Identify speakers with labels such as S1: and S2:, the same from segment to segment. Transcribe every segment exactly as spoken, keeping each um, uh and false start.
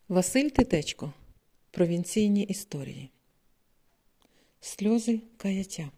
S1: Василь Титечко. Провінційні історії. Сльози каяття.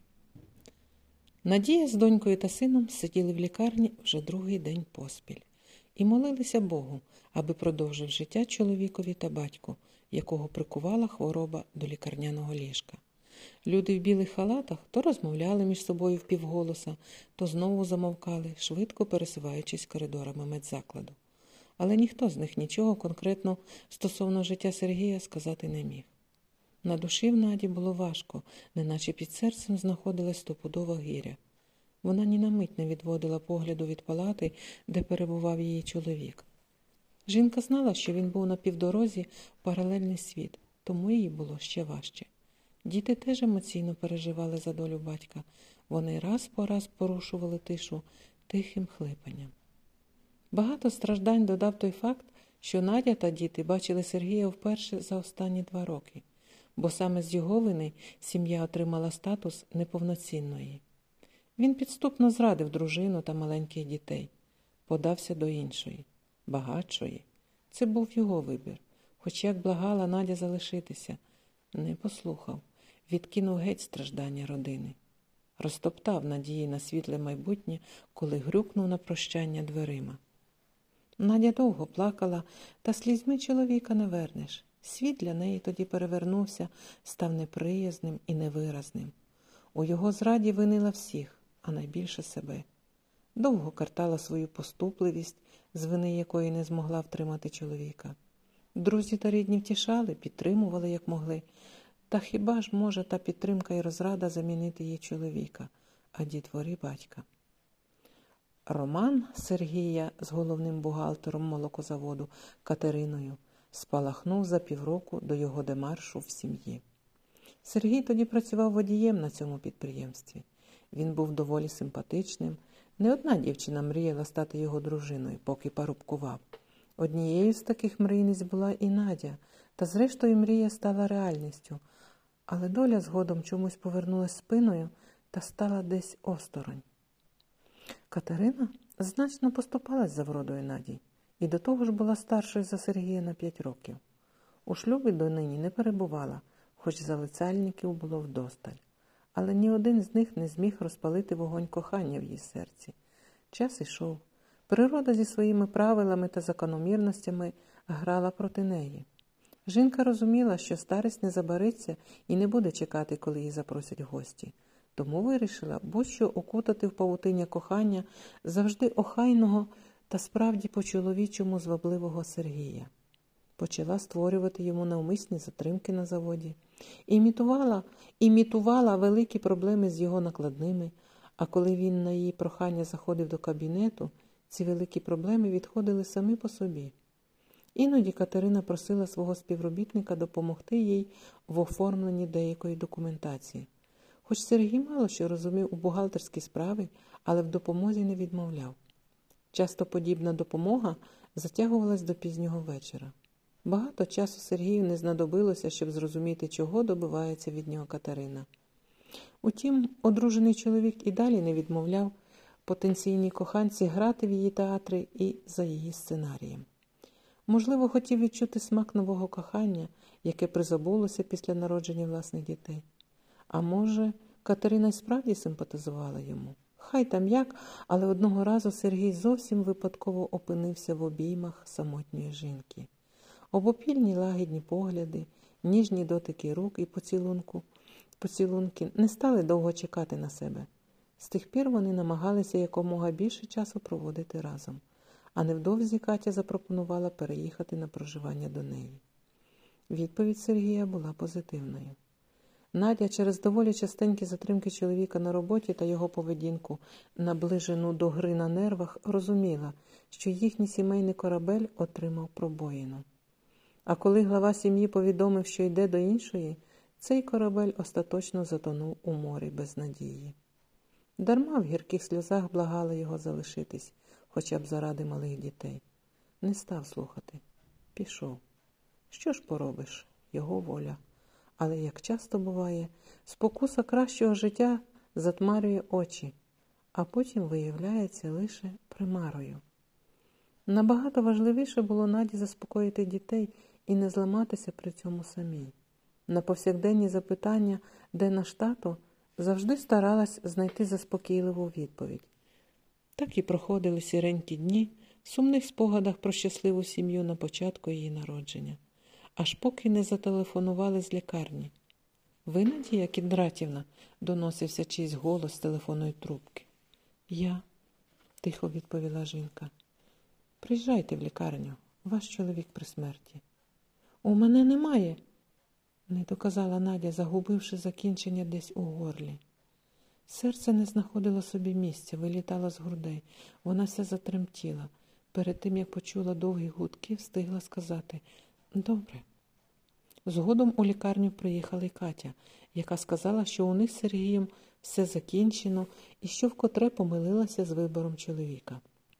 S1: Надія з донькою та сином сиділи в лікарні вже другий день поспіль і молилися Богу, аби продовжив життя чоловікові та батьку, якого прикувала хвороба до лікарняного ліжка. Люди в білих халатах то розмовляли між собою впівголоса, то знову замовкали, швидко пересуваючись коридорами медзакладу. Але ніхто з них нічого конкретно стосовно життя Сергія сказати не міг. На душі в Наді було важко, неначе під серцем знаходилась стопудова гиря. Вона ні на мить не відводила погляду від палати, де перебував її чоловік. Жінка знала, що він був на півдорозі в паралельний світ, тому їй було ще важче. Діти теж емоційно переживали за долю батька. Вони раз по раз порушували тишу тихим хлипанням. Багато страждань додав той факт, що Надя та діти бачили Сергія вперше за останні два роки, бо саме з його вини сім'я отримала статус неповноцінної. Він підступно зрадив дружину та маленьких дітей, подався до іншої, багатшої. Це був його вибір, хоч як благала Надя залишитися, не послухав, відкинув геть страждання родини. Розтоптав надії на світле майбутнє, коли грюкнув на прощання дверима. Надя довго плакала, та слізьми чоловіка не вернеш. Світ для неї тоді перевернувся, став неприязним і невиразним. У його зраді винила всіх, а найбільше себе. Довго картала свою поступливість, з вини якої не змогла втримати чоловіка. Друзі та рідні втішали, підтримували, як могли. Та хіба ж може та підтримка і розрада замінити її чоловіка, а дітвори батька? Роман Сергія з головним бухгалтером молокозаводу Катериною спалахнув за півроку до його демаршу в сім'ї. Сергій тоді працював водієм на цьому підприємстві. Він був доволі симпатичним. Не одна дівчина мріяла стати його дружиною, поки парубкував. Однією з таких мрійниць була і Надя, та зрештою мрія стала реальністю. Але доля згодом чомусь повернулась спиною та стала десь осторонь. Катерина значно поступалась за вродою Наді і до того ж була старшою за Сергія на п'ять років. У шлюбі донині не перебувала, хоч залицяльників було вдосталь. Але ні один з них не зміг розпалити вогонь кохання в її серці. Час ішов. Природа зі своїми правилами та закономірностями грала проти неї. Жінка розуміла, що старість не забариться і не буде чекати, коли її запросять гості. Тому вирішила будь-що окутати в павутиння кохання завжди охайного та справді по-чоловічому звабливого Сергія. Почала створювати йому навмисні затримки на заводі. Імітувала, імітувала великі проблеми з його накладними, а коли він на її прохання заходив до кабінету, ці великі проблеми відходили самі по собі. Іноді Катерина просила свого співробітника допомогти їй в оформленні деякої документації. Хоч Сергій мало що розумів у бухгалтерській справі, але в допомозі не відмовляв. Часто подібна допомога затягувалась до пізнього вечора. Багато часу Сергію не знадобилося, щоб зрозуміти, чого добивається від нього Катерина. Утім, одружений чоловік і далі не відмовляв потенційній коханці грати в її театрі і за її сценарієм. Можливо, хотів відчути смак нового кохання, яке призабулося після народження власних дітей. А може, Катерина й справді симпатизувала йому? Хай там як, але одного разу Сергій зовсім випадково опинився в обіймах самотньої жінки. Обопільні лагідні погляди, ніжні дотики рук і поцілунку, поцілунки не стали довго чекати на себе. З тих пір вони намагалися якомога більше часу проводити разом. А невдовзі Катя запропонувала переїхати на проживання до неї. Відповідь Сергія була позитивною. Надя через доволі частенькі затримки чоловіка на роботі та його поведінку, наближену до гри на нервах, розуміла, що їхній сімейний корабель отримав пробоїну. А коли глава сім'ї повідомив, що йде до іншої, цей корабель остаточно затонув у морі без надії. Дарма в гірких сльозах благала його залишитись, хоча б заради малих дітей. Не став слухати. Пішов. Що ж поробиш? Його воля. Але, як часто буває, спокуса кращого життя затмарює очі, а потім виявляється лише примарою. Набагато важливіше було Наді заспокоїти дітей і не зламатися при цьому самій. На повсякденні запитання, де наш тато, завжди старалась знайти заспокійливу відповідь. Так і проходили сіренькі дні в сумних спогадах про щасливу сім'ю на початку її народження. Аж поки не зателефонували з лікарні. «Ви, Надія Кіндратівна?» – доносився чийсь голос з телефонної трубки. «Я», – тихо відповіла жінка. «Приїжджайте в лікарню, ваш чоловік при смерті». «У мене немає», – не доказала Надя, загубивши закінчення десь у горлі. Серце не знаходило собі місця, вилітало з грудей. Вона вся затремтіла. Перед тим, як почула довгі гудки, встигла сказати «Добре». Згодом у лікарню приїхала й Катя, яка сказала, що у них з Сергієм все закінчено і що вкотре помилилася з вибором чоловіка.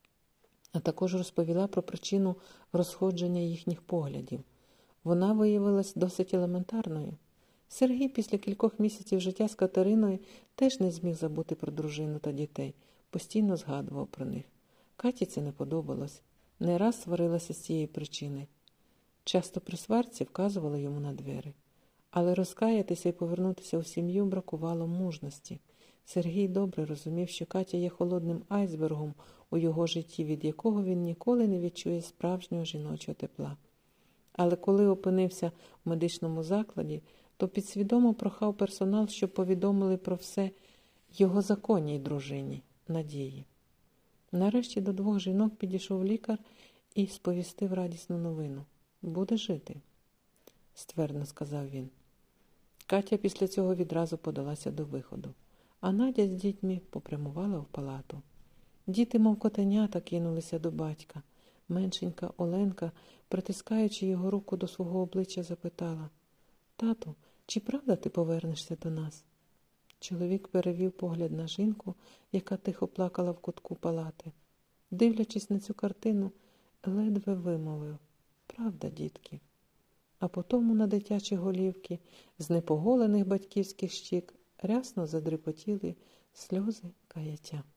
S1: А також розповіла про причину розходження їхніх поглядів. Вона виявилась досить елементарною. Сергій після кількох місяців життя з Катериною теж не зміг забути про дружину та дітей, постійно згадував про них. Каті це не подобалось, не раз сварилася з цієї причини. Часто при сварці вказувала йому на двері. Але розкаятися і повернутися у сім'ю бракувало мужності. Сергій добре розумів, що Катя є холодним айсбергом у його житті, від якого він ніколи не відчує справжнього жіночого тепла. Але коли опинився в медичному закладі, то підсвідомо прохав персонал, щоб повідомили про все його законній дружині Надії. Нарешті до двох жінок підійшов лікар і сповістив радісну новину. «Буде жити», – ствердно сказав він. Катя після цього відразу подалася до виходу, а Надя з дітьми попрямувала в палату. Діти, мов котенята, кинулися до батька. Меншенька Оленка, притискаючи його руку до свого обличчя, запитала: «Тату, чи правда ти повернешся до нас?» Чоловік перевів погляд на жінку, яка тихо плакала в кутку палати. Дивлячись на цю картину, ледве вимовив: «Правда, дітки». А потому на дитячі голівки з непоголених батьківських щік рясно задрипотіли сльози каяття.